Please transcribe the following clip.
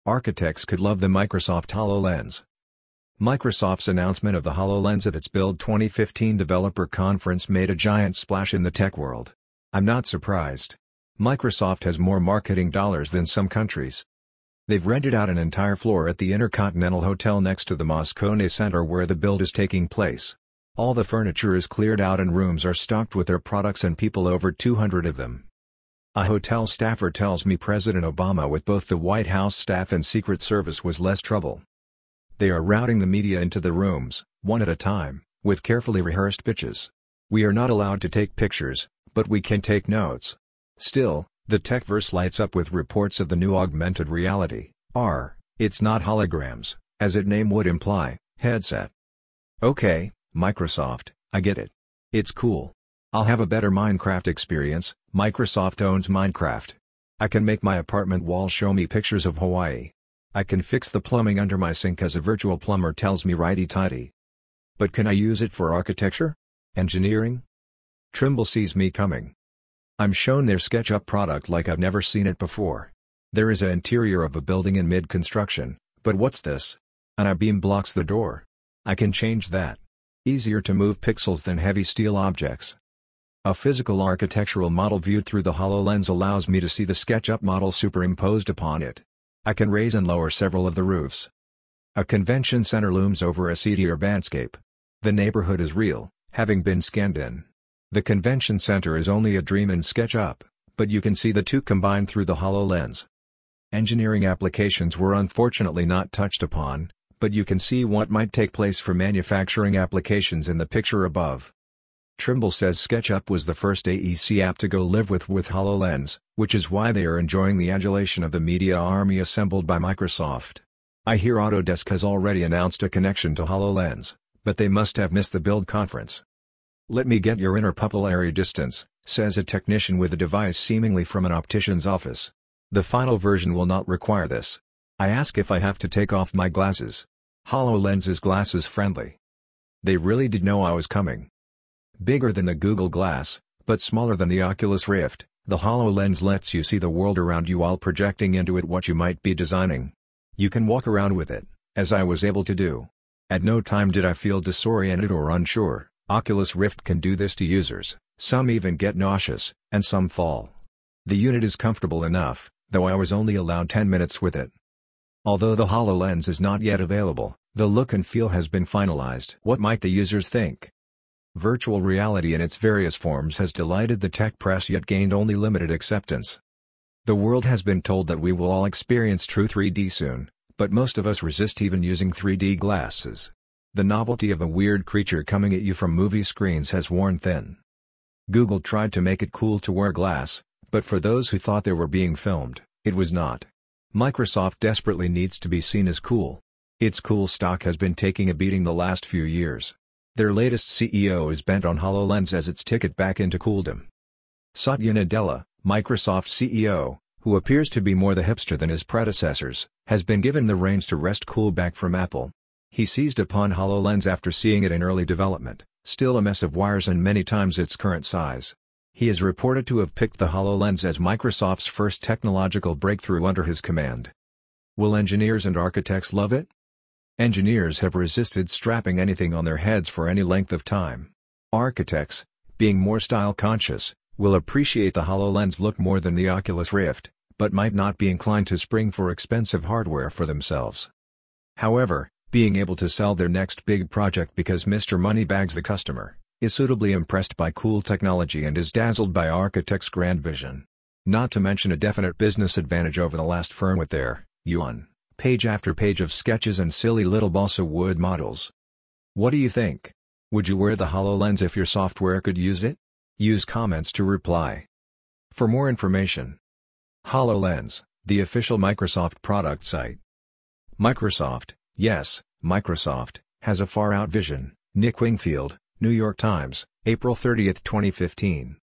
Architects could love the Microsoft HoloLens. Microsoft's announcement of the HoloLens at its Build 2015 developer conference made a giant splash in the tech world. I'm not surprised. Microsoft has more marketing dollars than some countries. They've rented out an entire floor at the Intercontinental Hotel next to the Moscone Center where the build is taking place. All the furniture is cleared out and rooms are stocked with their products and people, over 200 of them. A hotel staffer tells me President Obama with both the White House staff and Secret Service was less trouble. They are routing the media into the rooms, one at a time, with carefully rehearsed pitches. We are not allowed to take pictures, but we can take notes. Still, the techverse lights up with reports of the new augmented reality, AR, it's not holograms, as its name would imply, headset. Okay, Microsoft, I get it. It's cool. I'll have a better Minecraft experience. Microsoft owns Minecraft. I can make my apartment wall show me pictures of Hawaii. I can fix the plumbing under my sink as a virtual plumber tells me righty-tighty. But can I use it for architecture? Engineering? Trimble sees me coming. I'm shown their SketchUp product like I've never seen it before. There is an interior of a building in mid-construction, but what's this? An I-beam blocks the door. I can change that. Easier to move pixels than heavy steel objects. A physical architectural model viewed through the HoloLens allows me to see the SketchUp model superimposed upon it. I can raise and lower several of the roofs. A convention center looms over a seedy urbanscape. The neighborhood is real, having been scanned in. The convention center is only a dream in SketchUp, but you can see the two combined through the HoloLens. Engineering applications were unfortunately not touched upon, but you can see what might take place for manufacturing applications in the picture above. Trimble says SketchUp was the first AEC app to go live with HoloLens, which is why they are enjoying the adulation of the media army assembled by Microsoft. I hear Autodesk has already announced a connection to HoloLens, but they must have missed the Build conference. Let me get your interpupillary distance, says a technician with a device seemingly from an optician's office. The final version will not require this. I ask if I have to take off my glasses. HoloLens is glasses friendly. They really did know I was coming. Bigger than the Google Glass, but smaller than the Oculus Rift, the HoloLens lets you see the world around you while projecting into it what you might be designing. You can walk around with it, as I was able to do. At no time did I feel disoriented or unsure. Oculus Rift can do this to users, some even get nauseous, and some fall. The unit is comfortable enough, though I was only allowed 10 minutes with it. Although the HoloLens is not yet available, the look and feel has been finalized. What might the users think? Virtual reality in its various forms has delighted the tech press yet gained only limited acceptance. The world has been told that we will all experience true 3D soon, but most of us resist even using 3D glasses. The novelty of a weird creature coming at you from movie screens has worn thin. Google tried to make it cool to wear glass, but for those who thought they were being filmed, it was not. Microsoft desperately needs to be seen as cool. Its cool stock has been taking a beating the last few years. Their latest CEO is bent on HoloLens as its ticket back into cooldom. Satya Nadella, Microsoft CEO, who appears to be more the hipster than his predecessors, has been given the reins to wrest cool back from Apple. He seized upon HoloLens after seeing it in early development, still a mess of wires and many times its current size. He is reported to have picked the HoloLens as Microsoft's first technological breakthrough under his command. Will engineers and architects love it? Engineers have resisted strapping anything on their heads for any length of time. Architects, being more style-conscious, will appreciate the HoloLens look more than the Oculus Rift, but might not be inclined to spring for expensive hardware for themselves. However, being able to sell their next big project because Mr. Moneybags the customer, is suitably impressed by cool technology and is dazzled by architects' grand vision. Not to mention a definite business advantage over the last firm with their yuan. Page after page of sketches and silly little balsa wood models. What do you think? Would you wear the HoloLens if your software could use it? Use comments to reply. For more information. HoloLens, the official Microsoft product site. Microsoft, yes, Microsoft, has a far-out vision. Nick Wingfield, New York Times, April 30, 2015.